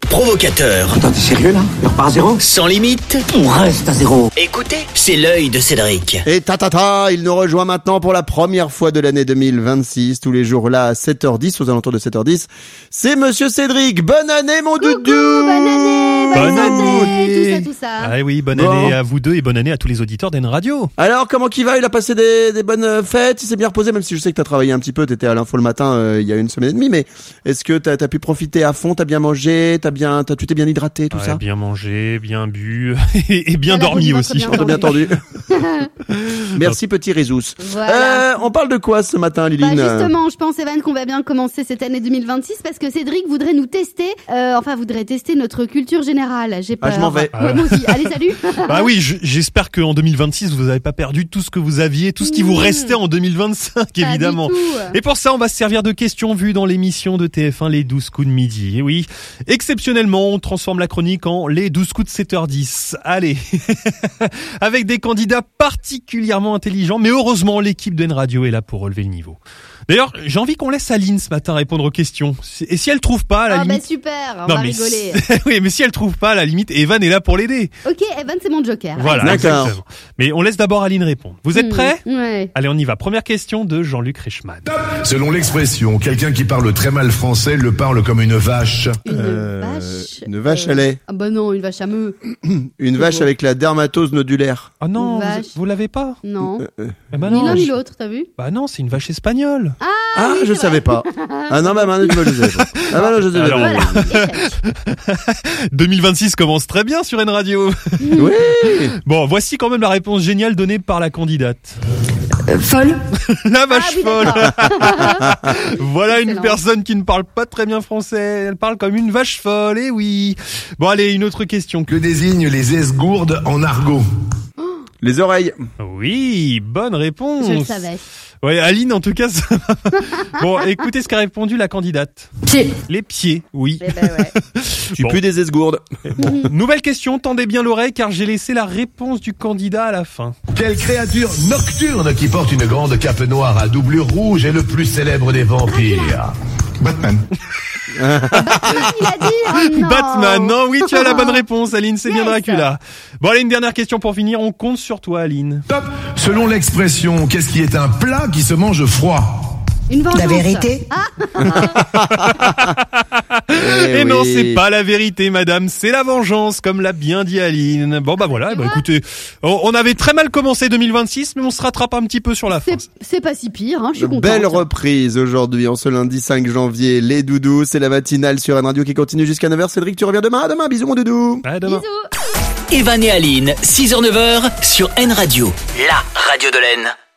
provocateur. Attends, t'es sérieux là? On repart à zéro? Sans limite, On reste à zéro. écoutez, c'est l'œil de Cédric. Et il nous rejoint maintenant pour la première fois de l'année 2026, tous les jours là à 7h10, aux alentours de 7h10. C'est Monsieur Cédric. Bonne année mon doudou. Bonne année, Bonne année, tout ça. Ah oui, bonne Bon. année à vous deux et bonne année à tous les auditeurs d'N Radio. Alors comment qu'il va? Il a passé des bonnes fêtes, il s'est bien reposé, même si je sais que t'as travaillé un petit peu, t'étais à l'info le matin il y a une semaine et demie, mais est-ce que t'as pu profiter à fond? T'as bien mangé? Tu t'es bien hydraté, tout Ouais, ça? bien mangé, bien bu et bien Voilà, dormi votre aussi. bien On t'a bien entendu. entendu. Merci petit Rizous. Voilà. On parle de quoi ce matin, Bah Liline? justement, je pense Evan qu'on va bien commencer cette année 2026 parce que Cédric voudrait nous tester, voudrait tester notre culture générale. J'ai peur. je m'en vais. Ouais, moi aussi. Allez, salut. Bah oui, j'espère qu'en 2026 vous n'avez pas perdu tout ce que vous aviez, tout ce qui vous restait en 2025 Pas évidemment. du tout. Et pour ça, on va se servir de questions vues dans l'émission de TF1 Les 12 coups de midi. Et oui, exceptionnellement, on transforme la chronique en Les 12 coups de 7h10. Allez, avec des candidats particulièrement intelligents, mais heureusement, l'équipe de N Radio est là pour relever le niveau. D'ailleurs, j'ai envie qu'on laisse Aline ce matin répondre aux questions. Et si elle trouve pas, à la Ah bah limite... super, on va rigoler. Oui, mais si elle trouve pas, à la limite, Evan est là pour l'aider. Ok, Evan c'est mon joker. Voilà, D'accord. exactement. Mais on laisse d'abord Aline répondre. Vous êtes prêts? Ouais. Allez, on y va. Première question de Jean-Luc Reichmann. Selon l'expression, quelqu'un qui parle très mal français le parle comme une vache. Une vache à lait. Ah bah non, une vache à meuh. Une vache avec la dermatose nodulaire. Ah non, Une vache. vous l'avez pas? Non. Eh ben Ni non, l'un ni l'autre, t'as vu? Bah non, c'est une vache espagnole. Ah, je savais pas. Ah non, bah maintenant tu me le savais pas. Ah bah non, je savais Alors, pas. Voilà, échec. 2026 commence très bien sur N Radio. Oui. Bon, voici quand même la réponse géniale donnée par la candidate. Folle. La vache Ah oui, folle. d'accord. Voilà une Excellent. personne qui ne parle pas très bien français. Elle parle comme une vache folle, eh oui. Bon, allez, une autre question. Que désignent les esgourdes en argot? Les oreilles. Oui, bonne réponse. Je le savais. Ouais, Aline, en tout cas. Bon, écoutez ce qu'a répondu la candidate. Pied. Les pieds, oui. Eh ben ouais. Tu Bon. pues des esgourdes. Bon, nouvelle question, tendez bien l'oreille car j'ai laissé la réponse du candidat à la fin. Quelle créature nocturne qui porte une grande cape noire à doublure rouge est le plus célèbre des vampires? Batman. Il a dit. Oh non. Batman, non, oui, tu as la bonne réponse, Aline, c'est bien Yes. Dracula. Bon, allez, une dernière question pour finir, on compte sur toi, Aline. Top. Selon l'expression, qu'est-ce qui est un plat qui se mange froid? Une vengeance. La vérité? Et non, oui. c'est pas la vérité, madame, c'est la vengeance, comme l'a bien dit Aline. Bon, bah voilà, bah écoutez, on avait très mal commencé 2026, mais on se rattrape un petit peu sur la fin. C'est pas si pire, hein, je suis contente. Belle reprise aujourd'hui, en ce lundi 5 janvier. Les doudous, c'est la matinale sur N Radio qui continue jusqu'à 9h. Cédric, tu reviens demain? À demain, bisous mon doudou. À demain. Bisous. Evan et Aline, 6h-9h sur N Radio, la radio de l'Aisne.